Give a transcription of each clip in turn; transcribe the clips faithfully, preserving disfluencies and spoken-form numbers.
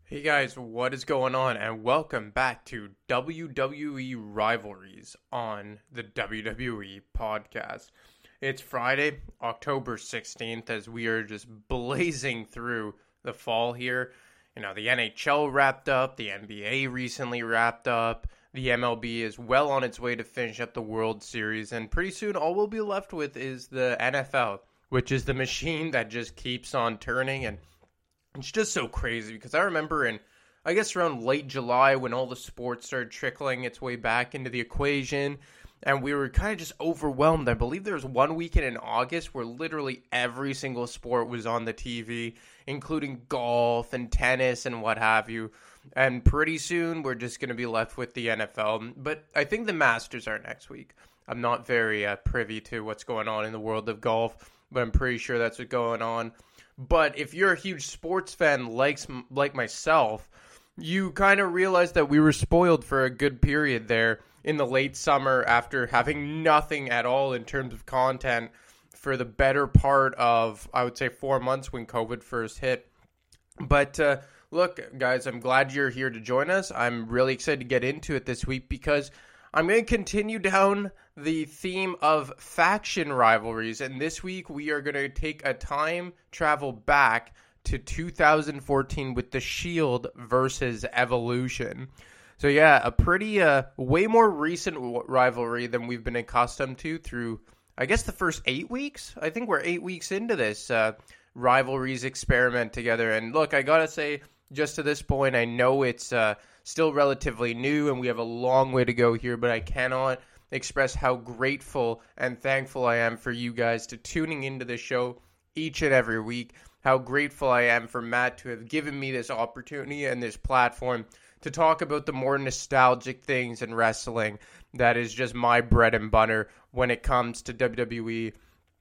Hey guys, what is going on? And welcome back to W W E Rivalries on the W W E Podcast. It's Friday, October sixteenth, as we are just blazing through the fall here. You know, the N H L wrapped up, the N B A recently wrapped up, the M L B is well on its way to finish up the World Series, and pretty soon all we'll be left with is the N F L, which is the machine that just keeps on turning. And it's just so crazy because I remember in, I guess, around late July when all the sports started trickling its way back into the equation and we were kind of just overwhelmed. I believe there was one weekend in August where literally every single sport was on the T V, including golf and tennis and what have you. And pretty soon we're just going to be left with the N F L. But I think the Masters are next week. I'm not very uh, privy to what's going on in the world of golf, but I'm pretty sure that's what's going on. But if you're a huge sports fan like, like myself, you kind of realize that we were spoiled for a good period there in the late summer after having nothing at all in terms of content for the better part of, I would say, four months when COVID first hit. But uh, look, guys, I'm glad you're here to join us. I'm really excited to get into it this week because I'm going to continue down the theme of faction rivalries, and this week we are going to take a time travel back to two thousand fourteen with The Shield versus Evolution. So yeah, a pretty, uh, way more recent w- rivalry than we've been accustomed to through, I guess, the first eight weeks? I think we're eight weeks into this uh, rivalries experiment together, and look, I gotta say, just to this point, I know it's uh, still relatively new and we have a long way to go here, but I cannot express how grateful and thankful I am for you guys to tuning into the show each and every week. How grateful I am for Matt to have given me this opportunity and this platform to talk about the more nostalgic things in wrestling that is just my bread and butter when it comes to W W E.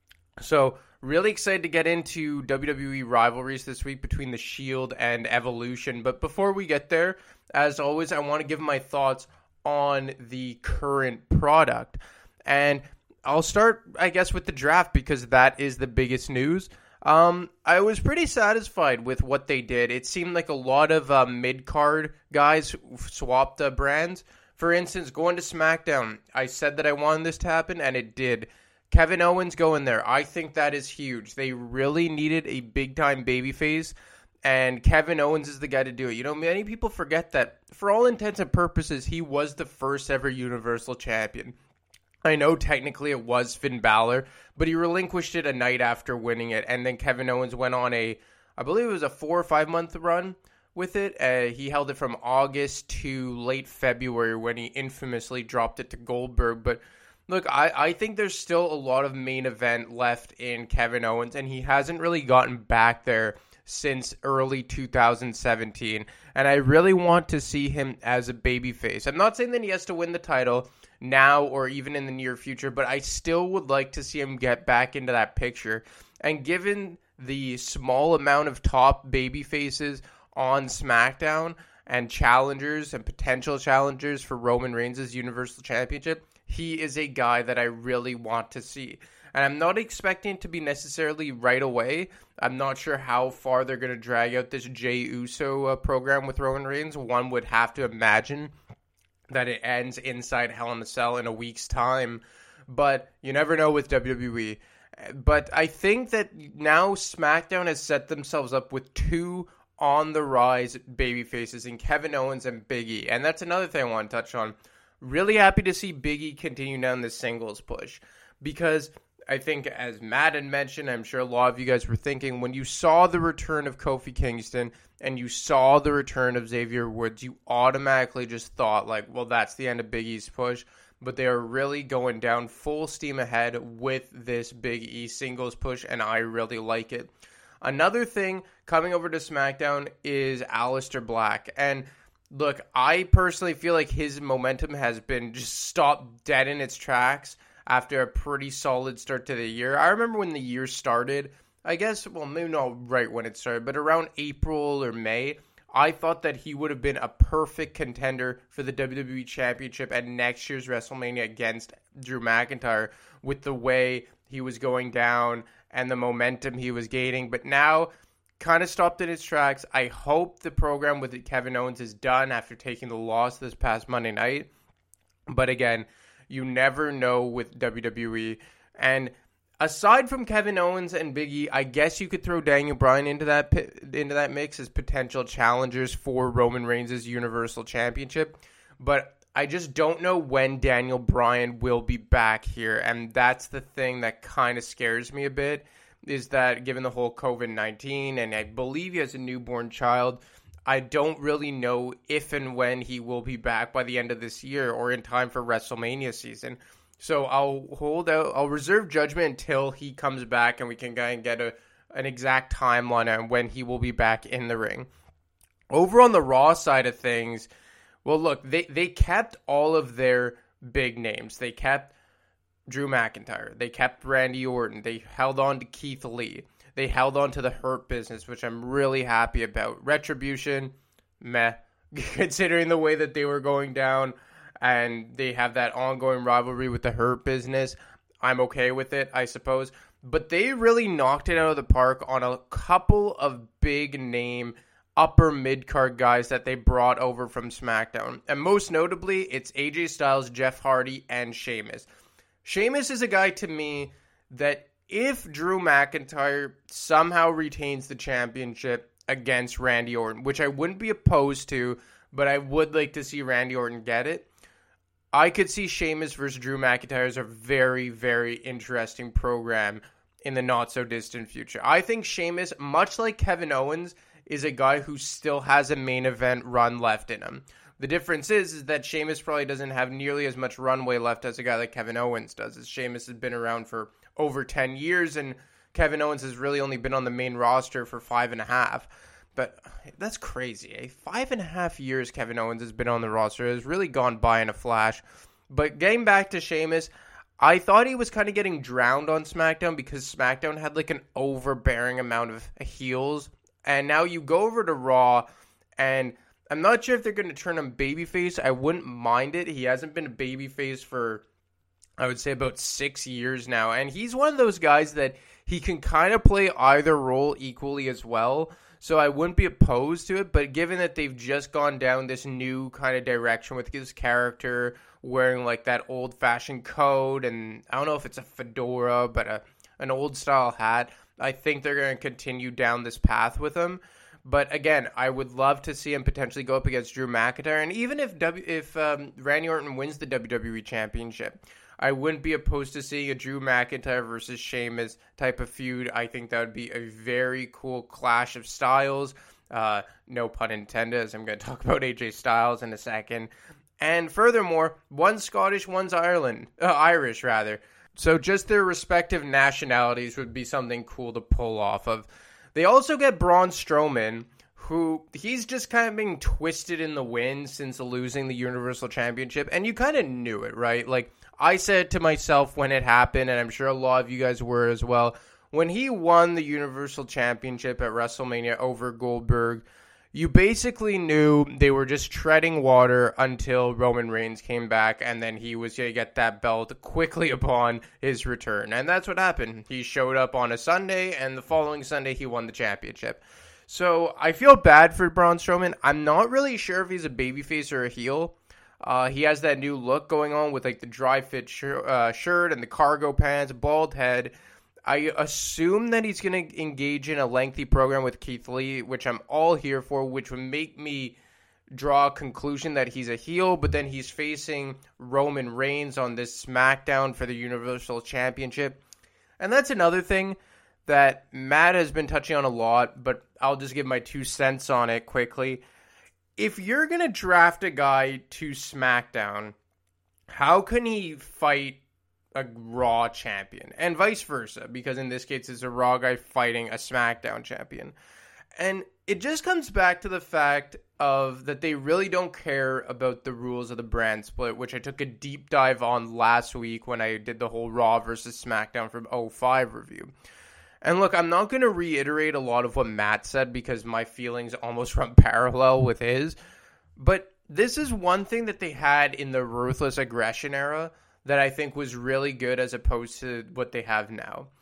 So, really excited to get into W W E rivalries this week between The Shield and Evolution. But before we get there, as always, I want to give my thoughts on the current product. And I'll start, I guess, with the draft because that is the biggest news. Um, I was pretty satisfied with what they did. It seemed like a lot of uh, mid-card guys swapped uh, brands. For instance, going to SmackDown, I said that I wanted this to happen, and it did. Kevin Owens going there. I think that is huge. They really needed a big-time babyface, and Kevin Owens is the guy to do it. You know, many people forget that, for all intents and purposes, he was the first ever Universal Champion. I know technically it was Finn Balor, but he relinquished it a night after winning it, and then Kevin Owens went on a, I believe it was a four or five month run with it. Uh, he held it from August to late February when he infamously dropped it to Goldberg. But look, I, I think there's still a lot of main event left in Kevin Owens, and he hasn't really gotten back there since early two thousand seventeen, and I really want to see him as a babyface. I'm not saying that he has to win the title now or even in the near future, but I still would like to see him get back into that picture. And given the small amount of top baby faces on SmackDown and challengers and potential challengers for Roman Reigns' Universal Championship, he is a guy that I really want to see. And I'm not expecting it to be necessarily right away. I'm not sure how far they're going to drag out this Jey Uso uh, program with Roman Reigns. One would have to imagine that it ends inside Hell in a Cell in a week's time. But you never know with W W E. But I think that now SmackDown has set themselves up with two on-the-rise babyfaces in Kevin Owens and Big E. And that's another thing I want to touch on. Really happy to see Big E continue down the singles push. Because I think, as Matt had mentioned, I'm sure a lot of you guys were thinking, when you saw the return of Kofi Kingston and you saw the return of Xavier Woods, you automatically just thought, like, well, that's the end of Big E's push. But they are really going down full steam ahead with this Big E singles push, and I really like it. Another thing coming over to SmackDown is Aleister Black. And look, I personally feel like his momentum has been just stopped dead in its tracks after a pretty solid start to the year. I remember when the year started, I guess, well, maybe not right when it started, but around April or May, I thought that he would have been a perfect contender for the W W E Championship at next year's WrestleMania against Drew McIntyre with the way he was going down and the momentum he was gaining. But now, kind of stopped in its tracks. I hope the program with Kevin Owens is done after taking the loss this past Monday night. But again, you never know with W W E. And aside from Kevin Owens and Big E, I guess you could throw Daniel Bryan into that into that mix as potential challengers for Roman Reigns' Universal Championship. But I just don't know when Daniel Bryan will be back here. And that's the thing that kind of scares me a bit, is that given the whole covid nineteen, and I believe he has a newborn child, I don't really know if and when he will be back by the end of this year or in time for WrestleMania season. So I'll hold out, I'll reserve judgment until he comes back and we can kind of get a, an exact timeline on when he will be back in the ring. Over on the Raw side of things, well, look, they, they kept all of their big names. They kept Drew McIntyre. They kept Randy Orton. They held on to Keith Lee. They held on to the Hurt Business, which I'm really happy about. Retribution, meh, considering the way that they were going down, and they have that ongoing rivalry with the Hurt Business. I'm okay with it, I suppose. But they really knocked it out of the park on a couple of big name upper mid-card guys that they brought over from SmackDown. And most notably, it's A J Styles, Jeff Hardy, and Sheamus. Sheamus is a guy to me that if Drew McIntyre somehow retains the championship against Randy Orton, which I wouldn't be opposed to, but I would like to see Randy Orton get it, I could see Sheamus versus Drew McIntyre as a very, very interesting program in the not-so-distant future. I think Sheamus, much like Kevin Owens, is a guy who still has a main event run left in him. The difference is, is that Sheamus probably doesn't have nearly as much runway left as a guy like Kevin Owens does, as Sheamus has been around for over ten years, and Kevin Owens has really only been on the main roster for five and a half. But that's crazy, eh? Five and a half years Kevin Owens has been on the roster. It has really gone by in a flash. But getting back to Sheamus, I thought he was kind of getting drowned on SmackDown because SmackDown had like an overbearing amount of heels. And now you go over to Raw, and I'm not sure if they're going to turn him babyface. I wouldn't mind it. He hasn't been a babyface for, I would say, about six years now. And he's one of those guys that he can kind of play either role equally as well. So I wouldn't be opposed to it. But given that they've just gone down this new kind of direction with his character wearing like that old-fashioned coat, and I don't know if it's a fedora, but a an old-style hat, I think they're going to continue down this path with him. But again, I would love to see him potentially go up against Drew McIntyre. And even if w- if um, Randy Orton wins the W W E Championship, I wouldn't be opposed to seeing a Drew McIntyre versus Sheamus type of feud. I think that would be a very cool clash of styles. Uh, no pun intended, as I'm going to talk about A J Styles in a second. And furthermore, one's Scottish, one's Ireland, uh, Irish rather. So just their respective nationalities would be something cool to pull off of. They also get Braun Strowman, who he's just kind of being twisted in the wind since losing the Universal Championship. And you kind of knew it, right? Like, I said to myself when it happened, and I'm sure a lot of you guys were as well, when he won the Universal Championship at WrestleMania over Goldberg, you basically knew they were just treading water until Roman Reigns came back, and then he was going to get that belt quickly upon his return. And that's what happened. He showed up on a Sunday, and the following Sunday he won the championship. So I feel bad for Braun Strowman. I'm not really sure if he's a babyface or a heel. Uh, he has that new look going on with like the dry fit sh- uh, shirt and the cargo pants, bald head. I assume that he's going to engage in a lengthy program with Keith Lee, which I'm all here for, which would make me draw a conclusion that he's a heel, but then he's facing Roman Reigns on this SmackDown for the Universal Championship. And that's another thing that Matt has been touching on a lot, but I'll just give my two cents on it quickly. If you're going to draft a guy to SmackDown, how can he fight a Raw champion? And vice versa, because in this case, it's a Raw guy fighting a SmackDown champion. And it just comes back to the fact of that they really don't care about the rules of the brand split, which I took a deep dive on last week when I did the whole Raw versus SmackDown from oh five review. And look, I'm not going to reiterate a lot of what Matt said because my feelings almost run parallel with his. But this is one thing that they had in the Ruthless Aggression era that I think was really good as opposed to what they have now.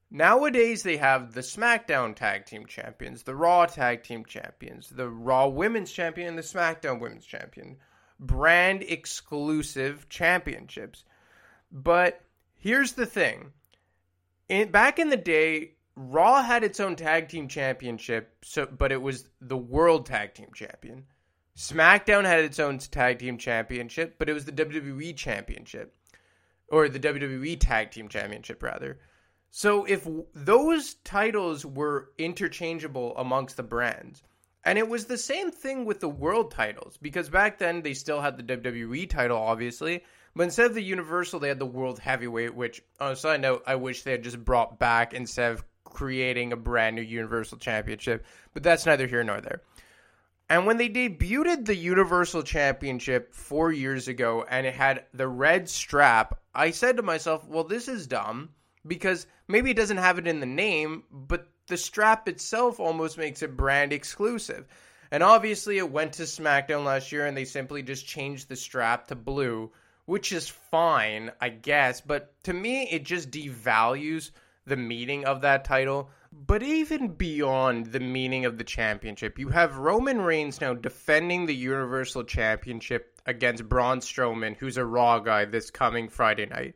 Nowadays, they have the SmackDown Tag Team Champions, the Raw Tag Team Champions, the Raw Women's Champion, and the SmackDown Women's Champion. Brand exclusive championships. But here's the thing. In, back in the day, Raw had its own Tag Team Championship, so but it was the World Tag Team Champion. SmackDown had its own Tag Team Championship, but it was the W W E Championship. Or the W W E Tag Team Championship, rather. So if those titles were interchangeable amongst the brands, and it was the same thing with the world titles, because back then they still had the W W E title, obviously, but instead of the Universal, they had the World Heavyweight, which, on a side note, I wish they had just brought back instead of creating a brand new Universal Championship, but that's neither here nor there. And when they debuted the Universal Championship four years ago, and it had the red strap, I said to myself, well, this is dumb, because maybe it doesn't have it in the name, but the strap itself almost makes it brand exclusive. And obviously it went to SmackDown last year and they simply just changed the strap to blue, which is fine, I guess. But to me, it just devalues the meaning of that title. But even beyond the meaning of the championship, you have Roman Reigns now defending the Universal Championship against Braun Strowman, who's a Raw guy, this coming Friday night.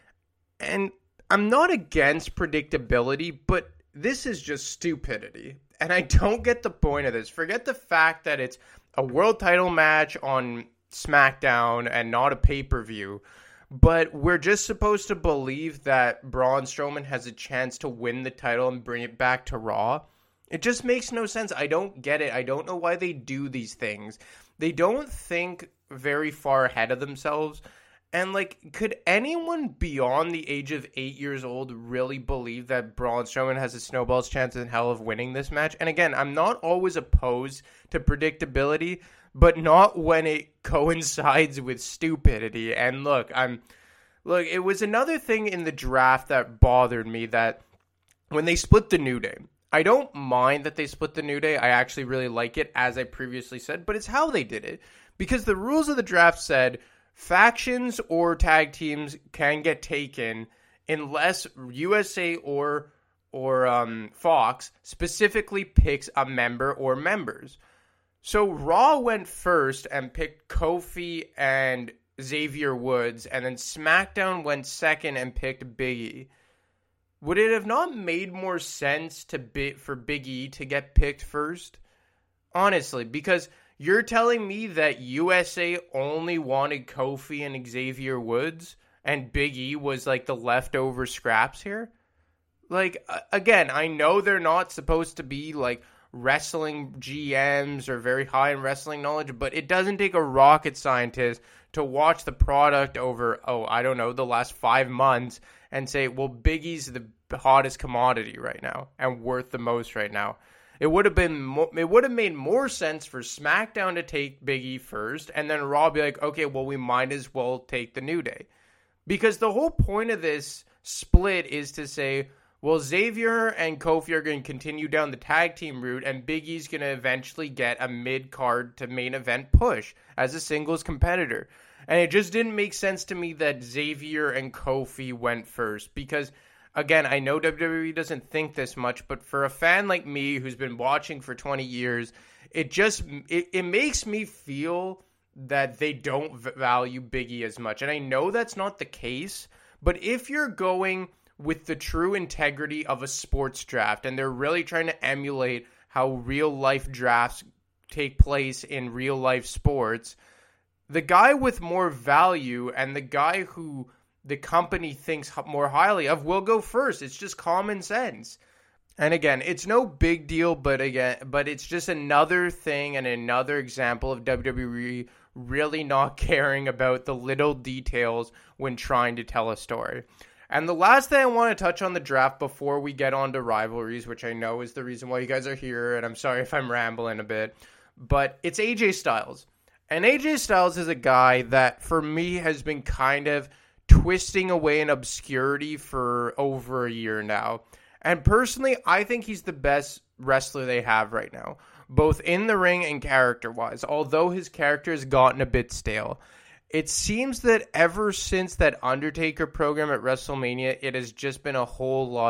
And I'm not against predictability, but this is just stupidity. And I don't get the point of this. Forget the fact that it's a world title match on SmackDown and not a pay-per-view. But we're just supposed to believe that Braun Strowman has a chance to win the title and bring it back to Raw. It just makes no sense. I don't get it. I don't know why they do these things. They don't think very far ahead of themselves. And, like, could anyone beyond the age of eight years old really believe that Braun Strowman has a snowball's chance in hell of winning this match? And again, I'm not always opposed to predictability, but not when it coincides with stupidity. And look, I'm look, it was another thing in the draft that bothered me, that when they split the New Day, I don't mind that they split the New Day. I actually really like it, as I previously said, but it's how they did it. Because the rules of the draft said factions or tag teams can get taken unless U S A or or um, Fox specifically picks a member or members. So Raw went first and picked Kofi and Xavier Woods, and then SmackDown went second and picked Big E. Would it have not made more sense to be, for Big E to get picked first? Honestly, because you're telling me that U S A only wanted Kofi and Xavier Woods, and Big E was like the leftover scraps here? Like, again, I know they're not supposed to be like wrestling G Ms or very high in wrestling knowledge, but it doesn't take a rocket scientist to watch the product over, oh, I don't know, the last five months and say, well, Big E's the hottest commodity right now and worth the most right now. It would have been, mo- it would have made more sense for SmackDown to take Big E first, and then Raw be like, okay, well, we might as well take the New Day. Because the whole point of this split is to say, well, Xavier and Kofi are going to continue down the tag team route, and Big E's going to eventually get a mid-card to main event push as a singles competitor. And it just didn't make sense to me that Xavier and Kofi went first, because again, I know W W E doesn't think this much, but for a fan like me who's been watching for twenty years, it just it, it makes me feel that they don't value Big E as much. And I know that's not the case, but if you're going with the true integrity of a sports draft, and they're really trying to emulate how real life drafts take place in real life sports, the guy with more value and the guy who the company thinks more highly of will go first. It's just common sense. And again, it's no big deal, but again, but it's just another thing and another example of W W E really not caring about the little details when trying to tell a story. And the last thing I want to touch on the draft before we get on to rivalries, which I know is the reason why you guys are here, and I'm sorry if I'm rambling a bit, but it's A J Styles. And A J Styles is a guy that, for me, has been kind of twisting away in obscurity for over a year now. And personally, I think he's the best wrestler they have right now, both in the ring and character-wise, although his character has gotten a bit stale. It seems that ever since that Undertaker program at WrestleMania, it has just been a whole lot of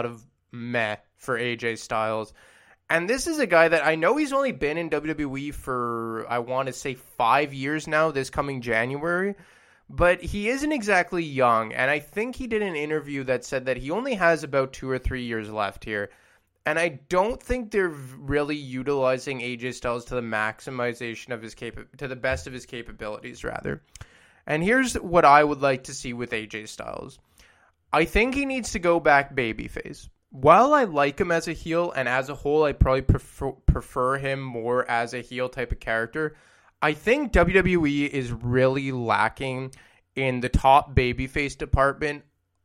meh for A J Styles. And this is a guy that I know he's only been in W W E for, I want to say, five years now, this coming January. But he isn't exactly young. And I think he did an interview that said that he only has about two or three years left here. And I don't think they're really utilizing A J Styles to the maximization of his capa- to the best of his capabilities, rather. And here's what I would like to see with A J Styles. I think he needs to go back babyface. While I like him as a heel, and as a whole, I probably prefer, prefer him more as a heel type of character, I think W W E is really lacking in the top babyface department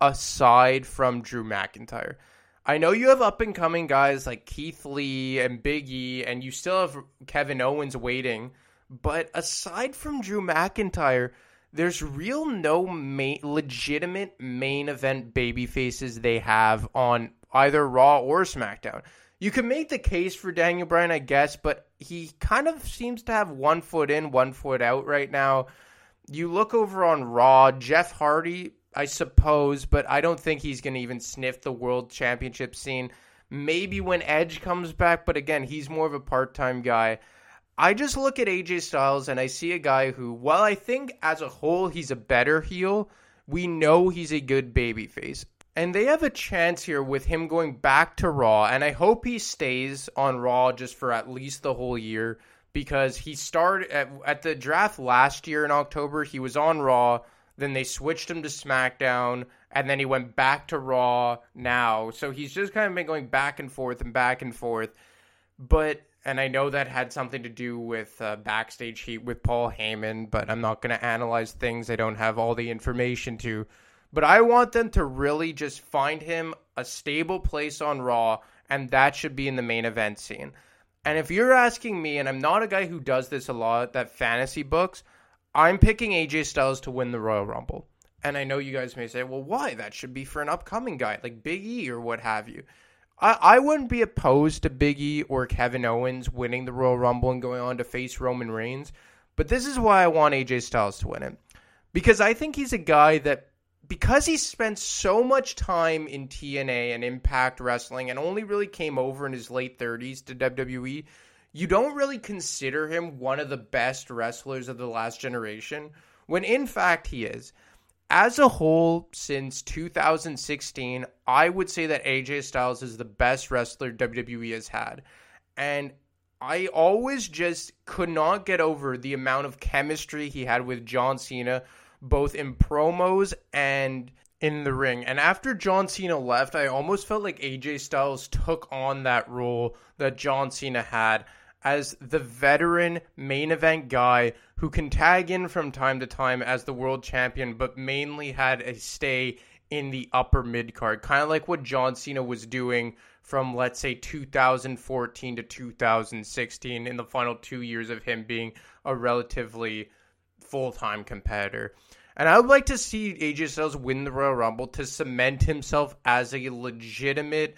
aside from Drew McIntyre. I know you have up-and-coming guys like Keith Lee and Big E, and you still have Kevin Owens waiting, but aside from Drew McIntyre, there's real no main, legitimate main event babyfaces they have on either Raw or SmackDown. You can make the case for Daniel Bryan, I guess, but he kind of seems to have one foot in, one foot out right now. You look over on Raw, Jeff Hardy, I suppose, but I don't think he's going to even sniff the world championship scene. Maybe when Edge comes back, but again, he's more of a part-time guy. I just look at A J Styles and I see a guy who, while I think as a whole he's a better heel, we know he's a good babyface. And they have a chance here with him going back to Raw, and I hope he stays on Raw just for at least the whole year, because he started at, at the draft last year in October, he was on Raw, then they switched him to SmackDown, and then he went back to Raw now. So he's just kind of been going back and forth and back and forth. But, and I know that had something to do with uh, backstage heat with Paul Heyman, but I'm not going to analyze things I don't have all the information to. But I want them to really just find him a stable place on Raw, and that should be in the main event scene. And if you're asking me, and I'm not a guy who does this a lot, that fantasy books, I'm picking A J Styles to win the Royal Rumble. And I know you guys may say, well, why? That should be for an upcoming guy like Big E or what have you. I, I wouldn't be opposed to Big E or Kevin Owens winning the Royal Rumble and going on to face Roman Reigns. But this is why I want A J Styles to win it. Because I think he's a guy that, because he spent so much time in T N A and Impact Wrestling and only really came over in his late thirties to W W E, you don't really consider him one of the best wrestlers of the last generation, when in fact he is. As a whole, since two thousand sixteen, I would say that A J Styles is the best wrestler W W E has had. And I always just could not get over the amount of chemistry he had with John Cena, both in promos and in the ring. And after John Cena left, I almost felt like A J Styles took on that role that John Cena had as the veteran main event guy who can tag in from time to time as the world champion, but mainly had a stay in the upper mid card, kind of like what John Cena was doing from, let's say, two thousand fourteen to two thousand sixteen in the final two years of him being a relatively full-time competitor. And I would like to see A J Styles win the Royal Rumble to cement himself as a legitimate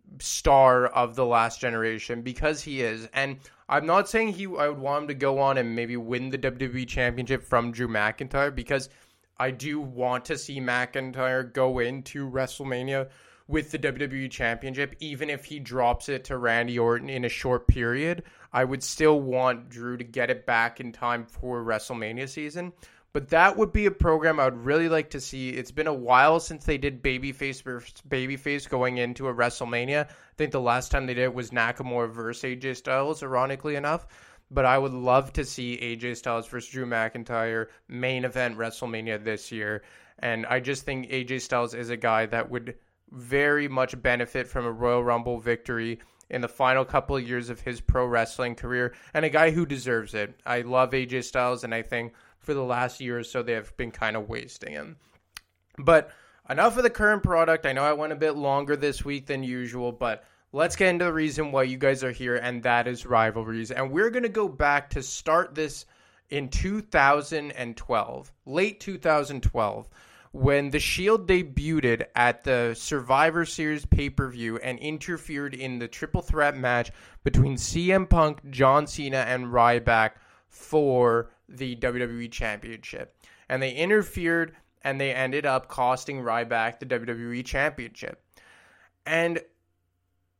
star of the last generation, because he is. And I'm not saying he I would want him to go on and maybe win the W W E Championship from Drew McIntyre, because I do want to see McIntyre go into WrestleMania with the W W E Championship. Even if he drops it to Randy Orton in a short period, I would still want Drew to get it back in time for WrestleMania season. But that would be a program I would really like to see. It's been a while since they did babyface versus babyface going into a WrestleMania. I think the last time they did it was Nakamura versus A J Styles, ironically enough. But I would love to see A J Styles versus Drew McIntyre main event WrestleMania this year. And I just think A J Styles is a guy that would very much benefit from a Royal Rumble victory in the final couple of years of his pro wrestling career, and a guy who deserves it. I love A J Styles, and I think for the last year or so, they have been kind of wasting him. But enough of the current product. I know I went a bit longer this week than usual, but let's get into the reason why you guys are here, and that is rivalries. And we're going to go back to start this in two thousand twelve, late two thousand twelve, when The Shield debuted at the Survivor Series pay-per-view and interfered in the triple threat match between C M Punk, John Cena, and Ryback for the W W E Championship. And they interfered, and they ended up costing Ryback the W W E Championship. And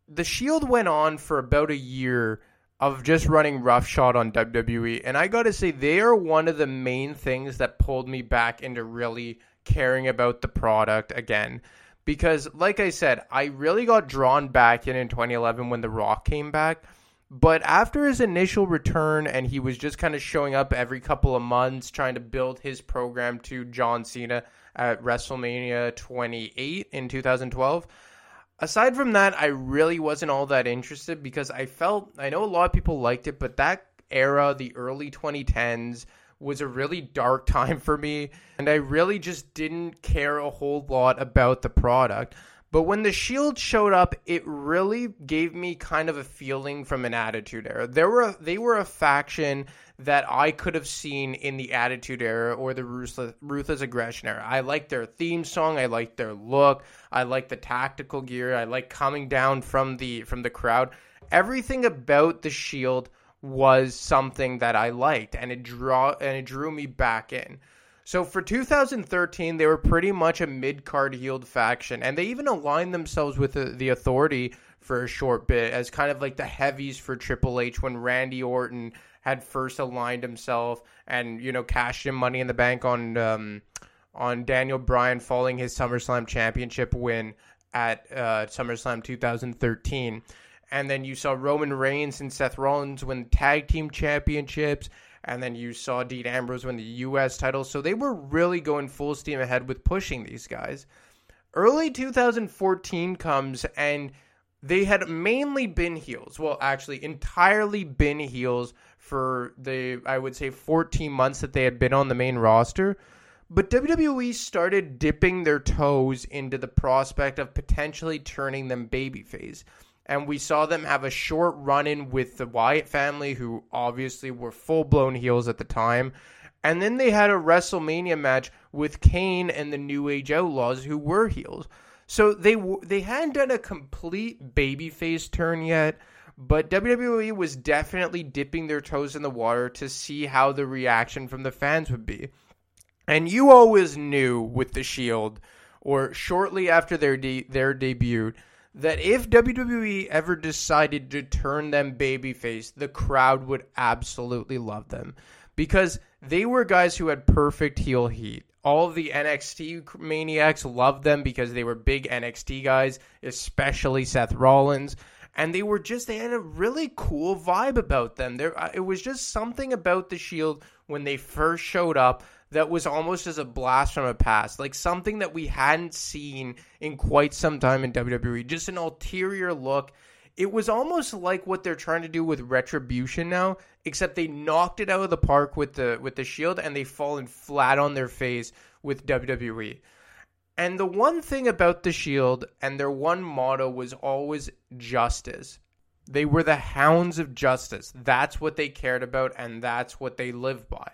the Shield went on for about a year of just running roughshod on W W E. And I got to say, they are one of the main things that pulled me back into really caring about the product again. Because, like I said, I really got drawn back in in twenty eleven when The Rock came back. But after his initial return, and he was just kind of showing up every couple of months, trying to build his program to John Cena at WrestleMania twenty-eight in two thousand twelve, aside from that, I really wasn't all that interested because I felt, I know a lot of people liked it, but that era, the early twenty tens, was a really dark time for me, and I really just didn't care a whole lot about the product. But when the Shield showed up, it really gave me kind of a feeling from an Attitude Era. There were they were a faction that I could have seen in the Attitude Era or the Ruthless, Ruthless Aggression Era. I liked their theme song. I liked their look. I liked the tactical gear. I liked coming down from the from the crowd. Everything about the Shield was something that I liked, and it draw and it drew me back in. So for two thousand thirteen, they were pretty much a mid-card heeled faction, and they even aligned themselves with the, the Authority for a short bit as kind of like the heavies for Triple H when Randy Orton had first aligned himself and, you know, cashed in Money in the Bank on um, on Daniel Bryan following his SummerSlam championship win at uh, SummerSlam two thousand thirteen. And then you saw Roman Reigns and Seth Rollins win tag team championships. And then you saw Dean Ambrose win the U S title. So they were really going full steam ahead with pushing these guys. Early two thousand fourteen comes, and they had mainly been heels. Well, actually, entirely been heels for the, I would say, fourteen months that they had been on the main roster. But W W E started dipping their toes into the prospect of potentially turning them babyface. And we saw them have a short run-in with the Wyatt family, who obviously were full-blown heels at the time. And then they had a WrestleMania match with Kane and the New Age Outlaws, who were heels. So they they hadn't done a complete babyface turn yet, but W W E was definitely dipping their toes in the water to see how the reaction from the fans would be. And you always knew with the Shield, or shortly after their de- their debut, that if W W E ever decided to turn them babyface, the crowd would absolutely love them. Because they were guys who had perfect heel heat. All of the N X T maniacs loved them because they were big N X T guys, especially Seth Rollins. And they were just, they had a really cool vibe about them. There, it was just something about the Shield when they first showed up that was almost as a blast from the past, like something that we hadn't seen in quite some time in W W E, just an ulterior look. It was almost like what they're trying to do with Retribution now, except they knocked it out of the park with the with the Shield, and they've fallen flat on their face with W W E. And the one thing about the Shield, and their one motto was always justice. They were the hounds of justice. That's what they cared about, and that's what they lived by.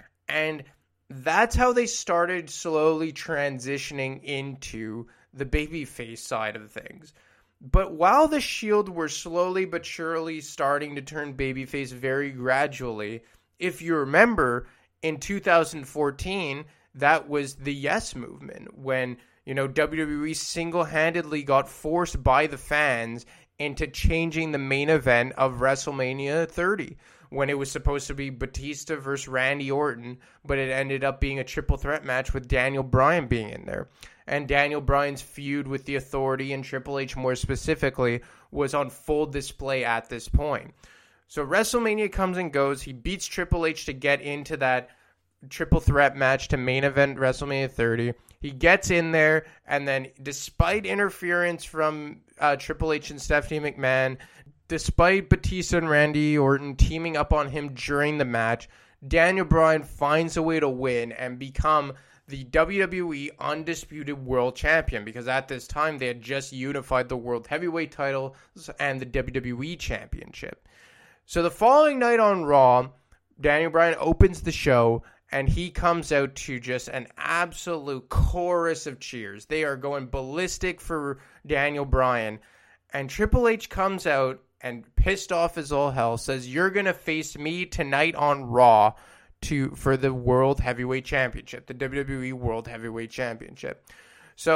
And that's how they started slowly transitioning into the babyface side of things. But while the Shield were slowly but surely starting to turn babyface very gradually, if you remember, in two thousand fourteen, that was the Yes Movement, when, you know, W W E single-handedly got forced by the fans into changing the main event of WrestleMania thirty. When it was supposed to be Batista versus Randy Orton, but it ended up being a triple threat match with Daniel Bryan being in there. And Daniel Bryan's feud with the Authority and Triple H more specifically was on full display at this point. So WrestleMania comes and goes. He beats Triple H to get into that triple threat match to main event WrestleMania thirty. He gets in there, and then despite interference from uh, Triple H and Stephanie McMahon, despite Batista and Randy Orton teaming up on him during the match, Daniel Bryan finds a way to win and become the W W E Undisputed World Champion, because at this time they had just unified the World Heavyweight titles and the W W E Championship. So the following night on Raw, Daniel Bryan opens the show, and he comes out to just an absolute chorus of cheers. They are going ballistic for Daniel Bryan. And Triple H comes out and, pissed off as all hell, says, "You're going to face me tonight on Raw to for the World Heavyweight Championship, the W W E World Heavyweight Championship." So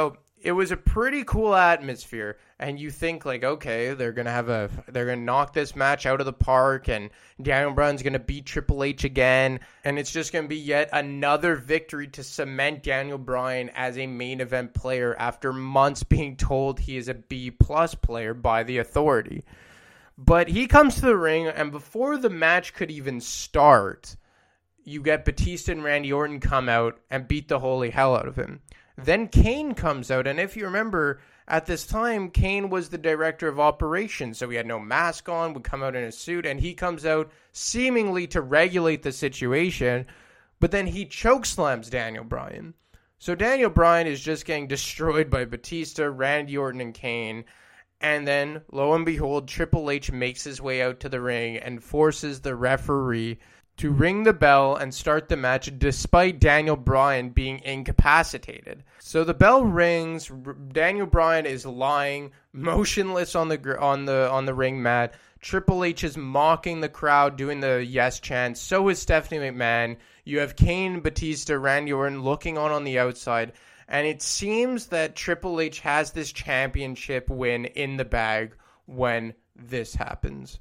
it was a pretty cool atmosphere, and you think like, okay, they're gonna have a, they're gonna knock this match out of the park, and Daniel Bryan's gonna beat Triple H again, and it's just gonna be yet another victory to cement Daniel Bryan as a main event player after months being told he is a B plus player by the Authority. But he comes to the ring, and before the match could even start, you get Batista and Randy Orton come out and beat the holy hell out of him. Then Kane comes out, and if you remember, at this time, Kane was the director of operations, so he had no mask on, would come out in a suit, and he comes out seemingly to regulate the situation, but then he chokeslams Daniel Bryan. So Daniel Bryan is just getting destroyed by Batista, Randy Orton, and Kane, and then, lo and behold, Triple H makes his way out to the ring and forces the referee to ring the bell and start the match despite Daniel Bryan being incapacitated. So the bell rings, Daniel Bryan is lying motionless on the on the on the ring mat. Triple H is mocking the crowd, doing the yes chant. So is Stephanie McMahon. You have Kane, Batista, Randy Orton looking on on the outside, and it seems that Triple H has this championship win in the bag when this happens.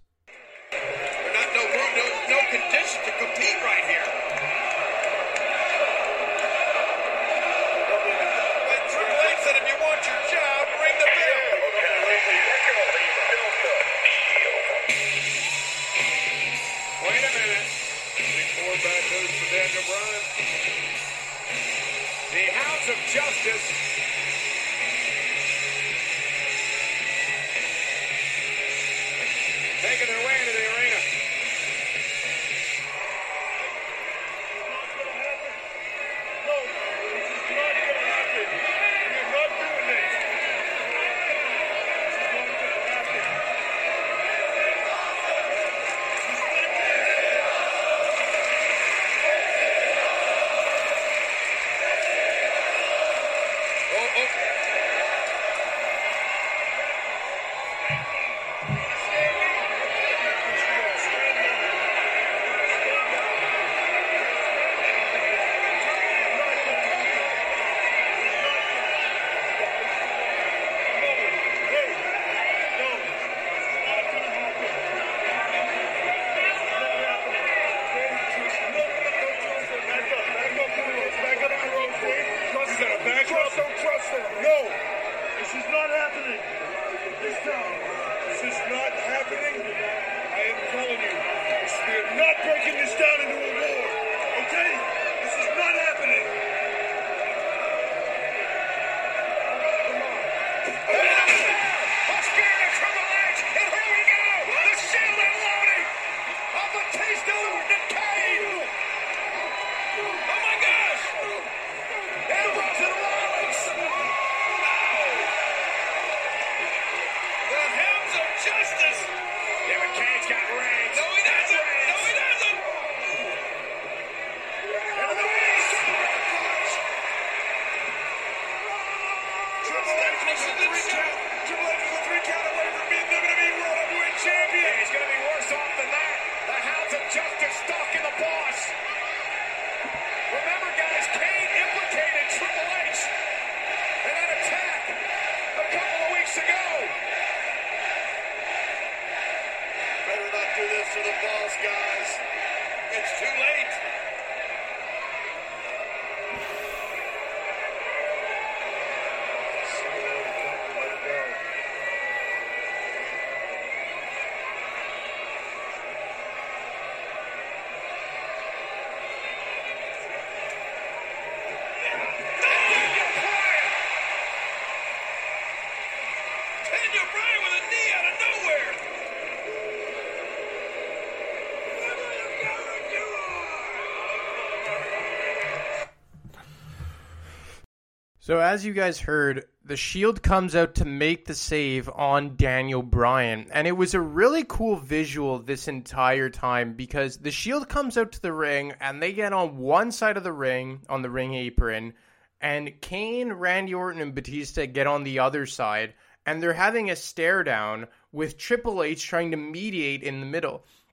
Condition to compete right here. But Triple H said if you want your job, ring the bell. Wait a minute. Before back goes for Daniel Bryan. The Hounds of Justice. Making their way into the arena. So as you guys heard, the Shield comes out to make the save on Daniel Bryan. And it was a really cool visual this entire time because the Shield comes out to the ring and they get on one side of the ring, on the ring apron, and Kane, Randy Orton, and Batista get on the other side. And they're having a stare down with Triple H trying to mediate in the middle.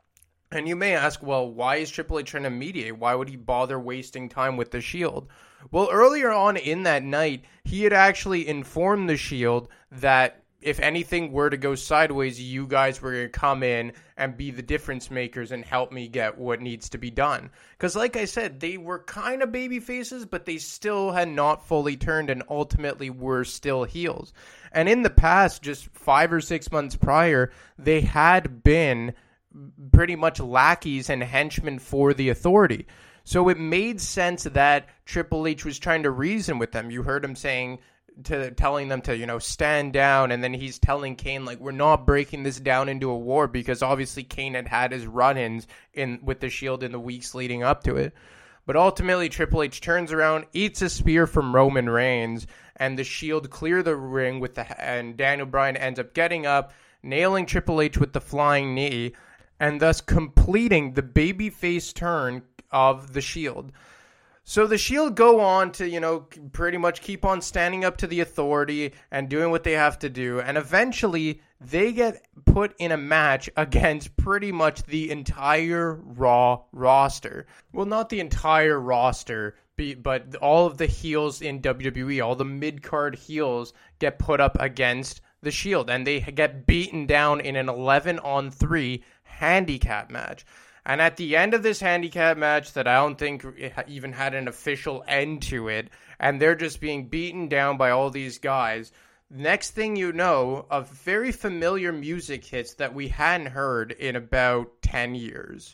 And you may ask, well, why is Triple H trying to mediate? Why would he bother wasting time with the Shield? Well, earlier on in that night, he had actually informed the Shield that if anything were to go sideways, you guys were going to come in and be the difference makers and help me get what needs to be done. Because like I said, they were kind of baby faces, but they still had not fully turned and ultimately were still heels. And in the past, just five or six months prior, they had been pretty much lackeys and henchmen for the Authority. So it made sense that Triple H was trying to reason with them. You heard him saying, to telling them to, you know, stand down, and then he's telling Kane, like, we're not breaking this down into a war, because obviously Kane had had his run-ins in with the Shield in the weeks leading up to it. But ultimately, Triple H turns around, eats a spear from Roman Reigns, and the Shield clear the ring with the, and Daniel Bryan ends up getting up, nailing Triple H with the flying knee, and thus completing the babyface turn of the Shield. So the Shield go on to, you know, pretty much keep on standing up to the Authority and doing what they have to do. And eventually they get put in a match against pretty much the entire Raw roster. Well, not the entire roster, but all of the heels in W W E, all the mid-card heels get put up against the Shield. And they get beaten down in an eleven on three handicap match. And at the end of this handicap match that I don't think even had an official end to it, and they're just being beaten down by all these guys, next thing you know, a very familiar music hits that we hadn't heard in about ten years.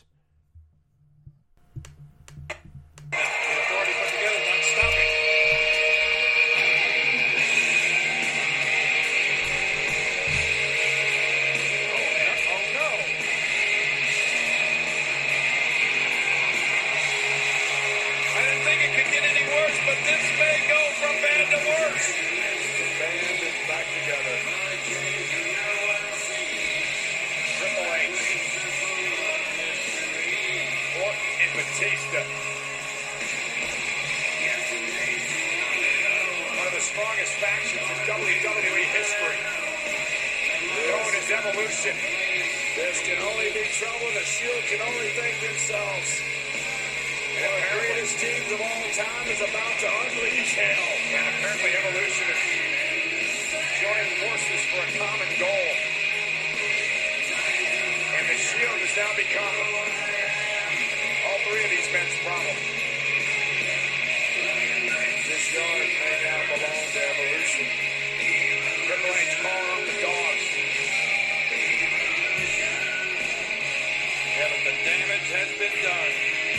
Batista. One of the strongest factions in W W E history. Known as Evolution. This can only be trouble. The Shield can only thank themselves. One of the greatest teams of all time is about to unleash hell. And apparently Evolution is joining forces for a common goal. And the Shield has now become all three of these men's problem. This yard may now belong to Evolution. Triple H calling up the dogs. Yeah, but the damage has been done.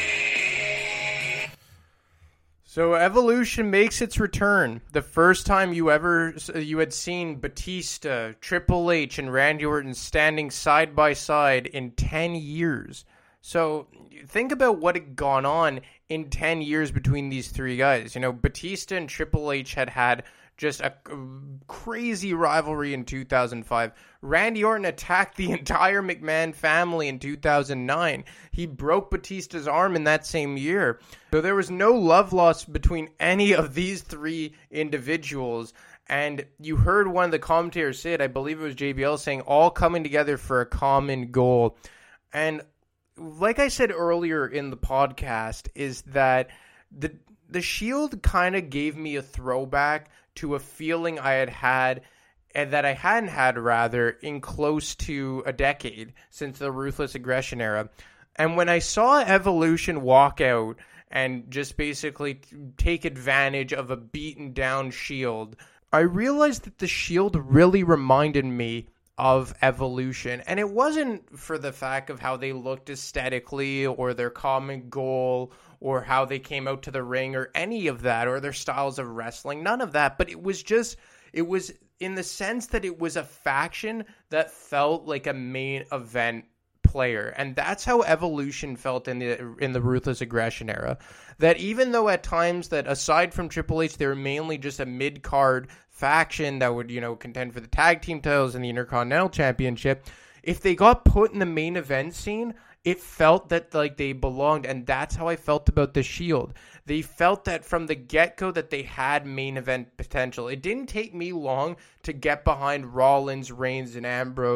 So Evolution makes its return. The first time you ever you had seen Batista, Triple H, and Randy Orton standing side by side in ten years. So think about what had gone on in ten years between these three guys. You know, Batista and Triple H had had just a crazy rivalry in two thousand five. Randy Orton attacked the entire McMahon family in two thousand nine. He broke Batista's arm in that same year. So there was no love lost between any of these three individuals. And you heard one of the commentators say it, I believe it was J B L, saying all coming together for a common goal. And like I said earlier in the podcast, is that the the Shield kind of gave me a throwback to a feeling I had had, and that I hadn't had rather, in close to a decade since the Ruthless Aggression era. And when I saw Evolution walk out and just basically take advantage of a beaten down Shield, I realized that the Shield really reminded me of Evolution. And it wasn't for the fact of how they looked aesthetically or their common goal or how they came out to the ring or any of that or their styles of wrestling. None of that. But it was just, it was in the sense that it was a faction that felt like a main event player. And that's how Evolution felt in the in the Ruthless Aggression era. That even though at times that aside from Triple H, they were mainly just a mid-card faction that would, you know, contend for the tag team titles and the Intercontinental Championship, if they got put in the main event scene, it felt that like they belonged. And that's how I felt about the Shield. They felt that from the get-go that they had main event potential. It didn't take me long to get behind Rollins, Reigns, and Ambrose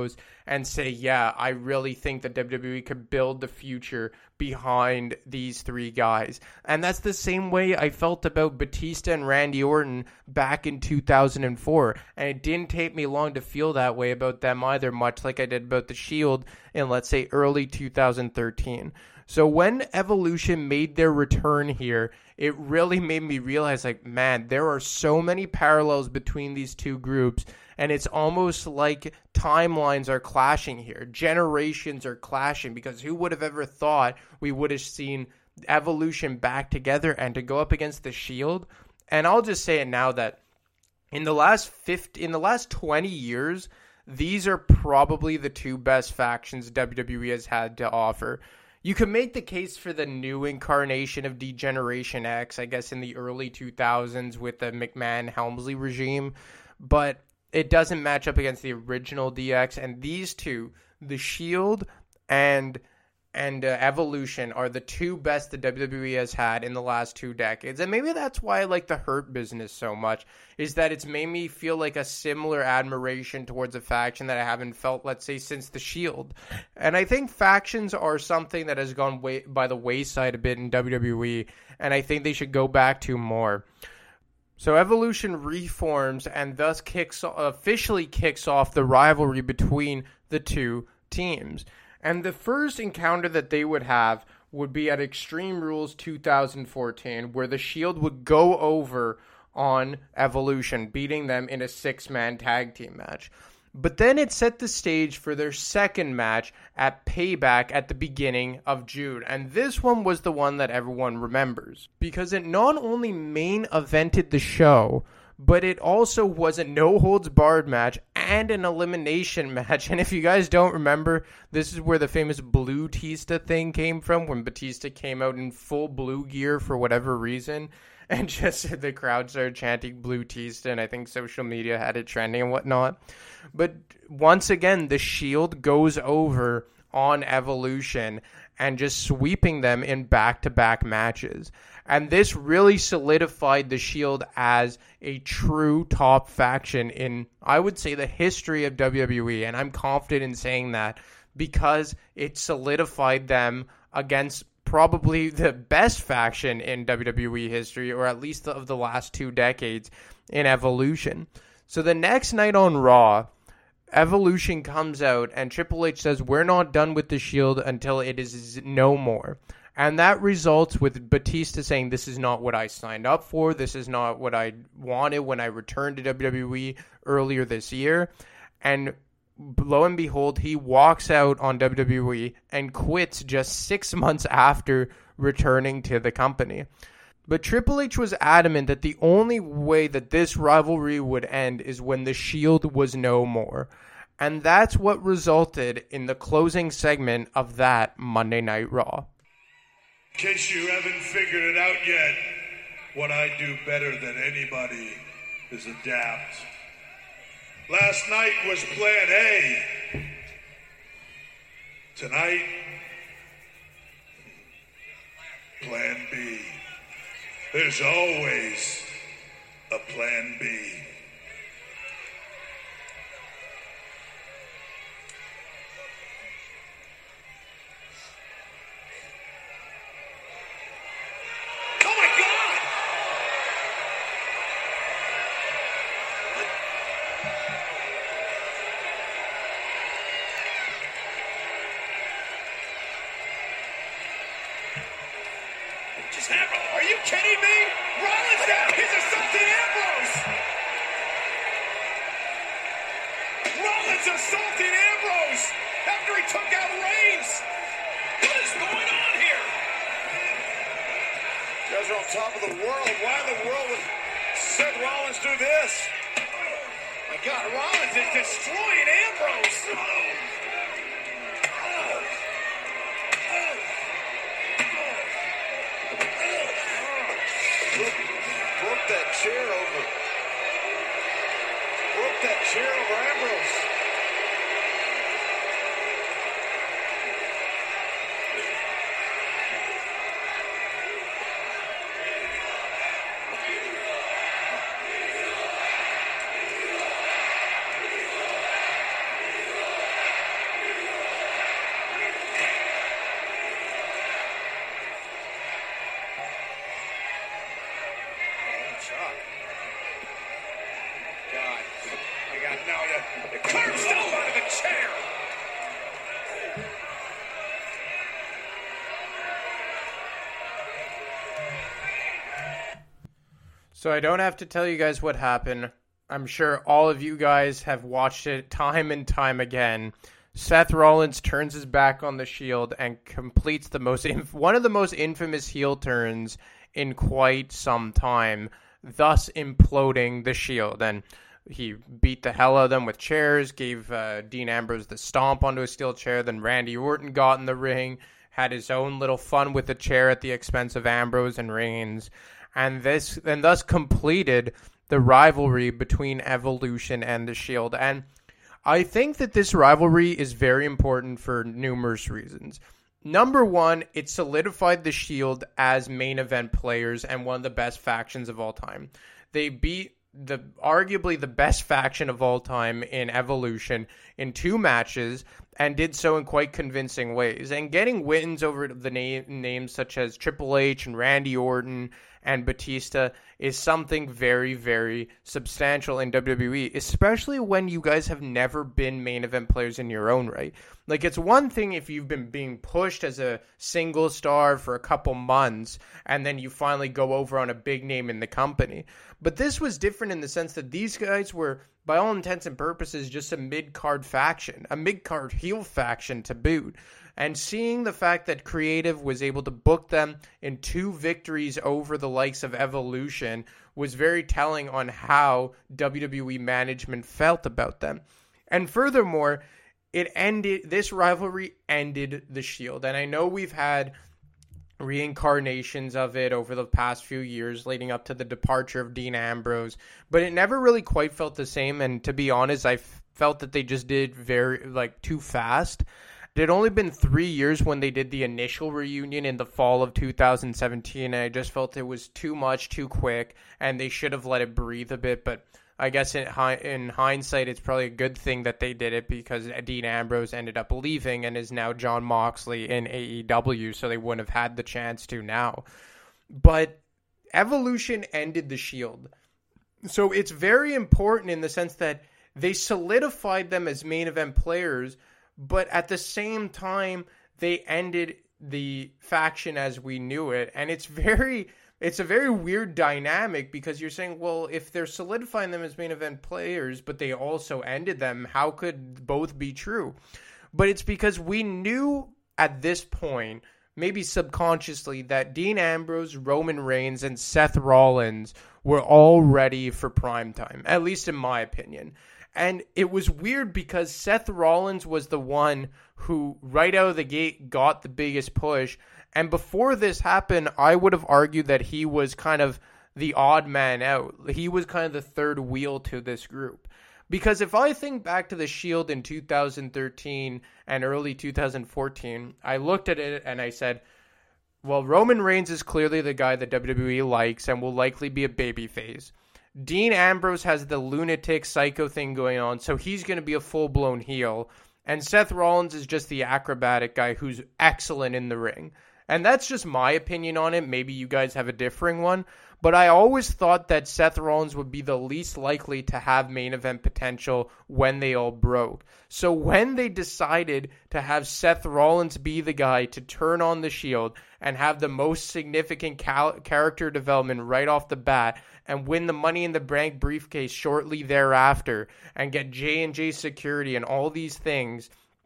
and say, yeah, I really think that W W E could build the future behind these three guys. And that's the same way I felt about Batista and Randy Orton back in two thousand four. And it didn't take me long to feel that way about them either, much like I did about The Shield in, let's say, early two thousand thirteen. So when Evolution made their return here, it really made me realize, like, man, there are so many parallels between these two groups, and it's almost like timelines are clashing here. Generations are clashing, because who would have ever thought we would have seen Evolution back together and to go up against The Shield? And I'll just say it now that in the last fifty, in the last twenty years, these are probably the two best factions W W E has had to offer. You can make the case for the new incarnation of D-Generation X, I guess in the early two thousands with the McMahon-Helmsley regime, but it doesn't match up against the original D X. And these two, The Shield and and uh, Evolution, are the two best the W W E has had in the last two decades. And maybe that's why I like the Hurt Business so much, is that it's made me feel like a similar admiration towards a faction that I haven't felt, let's say, since The Shield. And I think factions are something that has gone way, by the wayside a bit in W W E, and I think they should go back to more. So Evolution reforms and thus kicks officially kicks off the rivalry between the two teams. And the first encounter that they would have would be at Extreme Rules two thousand fourteen, where the Shield would go over on Evolution, beating them in a six-man tag team match. But then it set the stage for their second match at Payback at the beginning of June. And this one was the one that everyone remembers, because it not only main evented the show, but it also was a no-holds-barred match and an elimination match. And if you guys don't remember, this is where the famous Blue Tista thing came from, when Batista came out in full blue gear for whatever reason, and just the crowd started chanting Blue Tista, and I think social media had it trending and whatnot. But once again, the Shield goes over on Evolution and just sweeping them in back-to-back matches. And this really solidified the Shield as a true top faction in, I would say, the history of W W E. And I'm confident in saying that because it solidified them against probably the best faction in W W E history, or at least of the last two decades, in Evolution. So the next night on Raw, Evolution comes out and Triple H says, we're not done with the Shield until it is no more. And that results with Batista saying, this is not what I signed up for. This is not what I wanted when I returned to W W E earlier this year. And lo and behold, he walks out on W W E and quits just six months after returning to the company. But Triple H was adamant that the only way that this rivalry would end is when the Shield was no more. And that's what resulted in the closing segment of that Monday Night Raw. In case you haven't figured it out yet, what I do better than anybody is adapt. Last night was plan A. Tonight, plan B. There's always a plan B. Are you kidding me? Rollins down. He's assaulting Ambrose. Rollins assaulting Ambrose after he took out Reigns. What is going on here? You guys are on top of the world. Why in the world would Seth Rollins do this? My God, Rollins is destroying Ambrose. Broke that chair over. Broke that chair over Ambrose. So I don't have to tell you guys what happened. I'm sure all of you guys have watched it time and time again. Seth Rollins turns his back on the Shield and completes the most inf- one of the most infamous heel turns in quite some time, thus imploding the Shield. And he beat the hell out of them with chairs, gave uh, Dean Ambrose the stomp onto a steel chair. Then Randy Orton got in the ring, had his own little fun with the chair at the expense of Ambrose and Reigns, and this and thus completed the rivalry between Evolution and the Shield. And I think that this rivalry is very important for numerous reasons. Number one, it solidified the Shield as main event players and one of the best factions of all time. They beat the arguably the best faction of all time in Evolution in two matches and did so in quite convincing ways. And getting wins over the name, names such as Triple H and Randy Orton and Batista is something very, very substantial in W W E, especially when you guys have never been main event players in your own right. Like, it's one thing if you've been being pushed as a single star for a couple months and then you finally go over on a big name in the company. But this was different in the sense that these guys were, by all intents and purposes, just a mid-card faction, a mid-card heel faction to boot. And seeing the fact that Creative was able to book them in two victories over the likes of Evolution was very telling on how W W E management felt about them. And furthermore, it ended, this rivalry ended the Shield. And I know we've had reincarnations of it over the past few years leading up to the departure of Dean Ambrose, but it never really quite felt the same. And to be honest, I f- felt that they just did very, like, too fast. It had only been three years when they did the initial reunion in the fall of two thousand seventeen, and I just felt it was too much, too quick, and they should have let it breathe a bit. But I guess in, in hindsight, it's probably a good thing that they did it because Dean Ambrose ended up leaving and is now Jon Moxley in A E W, so they wouldn't have had the chance to now. But Evolution ended the Shield. So it's very important in the sense that they solidified them as main event players, but at the same time, they ended the faction as we knew it. And it's very, it's a very weird dynamic because you're saying, well, if they're solidifying them as main event players, but they also ended them, how could both be true? But it's because we knew at this point, maybe subconsciously, that Dean Ambrose, Roman Reigns, and Seth Rollins were all ready for prime time, at least in my opinion. And it was weird because Seth Rollins was the one who, right out of the gate, got the biggest push. And before this happened, I would have argued that he was kind of the odd man out. He was kind of the third wheel to this group. Because if I think back to the Shield in two thousand thirteen and early two thousand fourteen, I looked at it and I said, well, Roman Reigns is clearly the guy that W W E likes and will likely be a babyface. Dean Ambrose has the lunatic psycho thing going on, so he's going to be a full-blown heel. And Seth Rollins is just the acrobatic guy who's excellent in the ring. And that's just my opinion on it. Maybe you guys have a differing one. But I always thought that Seth Rollins would be the least likely to have main event potential when they all broke. So when they decided to have Seth Rollins be the guy to turn on the Shield and have the most significant cal- character development right off the bat and win the Money in the Bank briefcase shortly thereafter and get J and J security and all these things,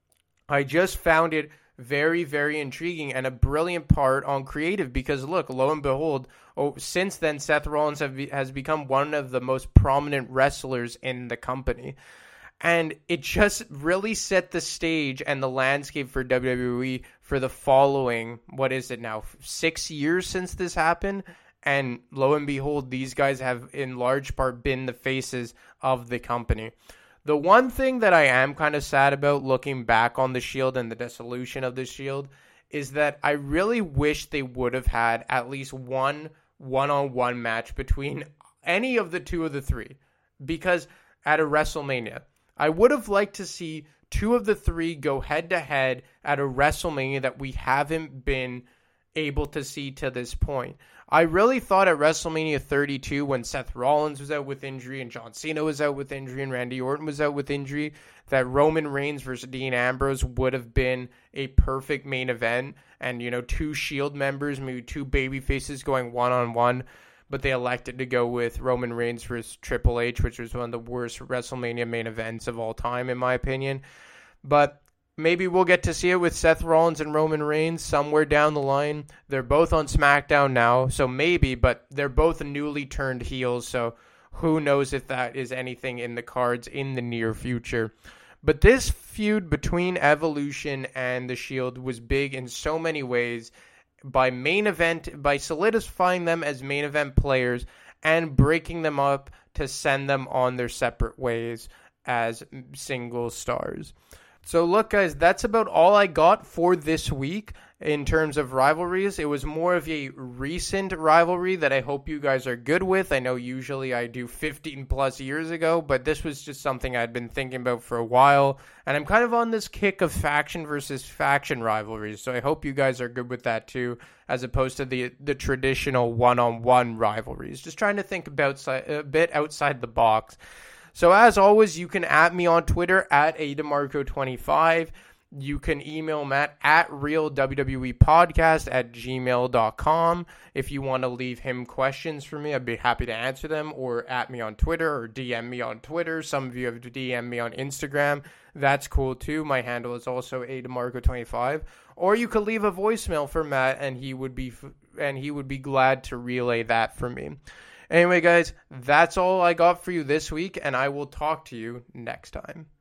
I just found it very, very intriguing and a brilliant part on Creative because, look, lo and behold, oh, since then, Seth Rollins have be, has become one of the most prominent wrestlers in the company. And it just really set the stage and the landscape for W W E for the following, what is it now, six years since this happened? And lo and behold, these guys have in large part been the faces of the company. The one thing that I am kind of sad about looking back on the Shield and the dissolution of the Shield is that I really wish they would have had at least one one-on-one match between any of the two of the three. Because at a WrestleMania, I would have liked to see two of the three go head-to-head at a WrestleMania that we haven't been able to see to this point. I really thought at WrestleMania thirty-two, when Seth Rollins was out with injury and John Cena was out with injury and Randy Orton was out with injury, that Roman Reigns versus Dean Ambrose would have been a perfect main event and, you know, two Shield members, maybe two baby faces going one-on-one. but they elected to go with Roman Reigns versus Triple H, which was one of the worst WrestleMania main events of all time, in my opinion. But maybe we'll get to see it with Seth Rollins and Roman Reigns somewhere down the line. They're both on SmackDown now, so maybe, but they're both newly turned heels, so who knows if that is anything in the cards in the near future. But this feud between Evolution and The Shield was big in so many ways by main event, by solidifying them as main event players and breaking them up to send them on their separate ways as single stars. So look, guys, that's about all I got for this week in terms of rivalries. It was more of a recent rivalry that I hope you guys are good with. I know usually I do fifteen plus years ago, but this was just something I'd been thinking about for a while. And I'm kind of on this kick of faction versus faction rivalries. So I hope you guys are good with that too, as opposed to the the traditional one-on-one rivalries. Just trying to think about a bit outside the box. So as always, you can at me on Twitter at A DeMarco twenty-five. You can email Matt at real W W E podcast at gmail dot com. If you want to leave him questions for me, I'd be happy to answer them, or at me on Twitter or D M me on Twitter. Some of you have D M'd me on Instagram. That's cool too. My handle is also A DeMarco twenty-five. Or you could leave a voicemail for Matt and he would be and he would be glad to relay that for me. Anyway, guys, that's all I got for you this week, and I will talk to you next time.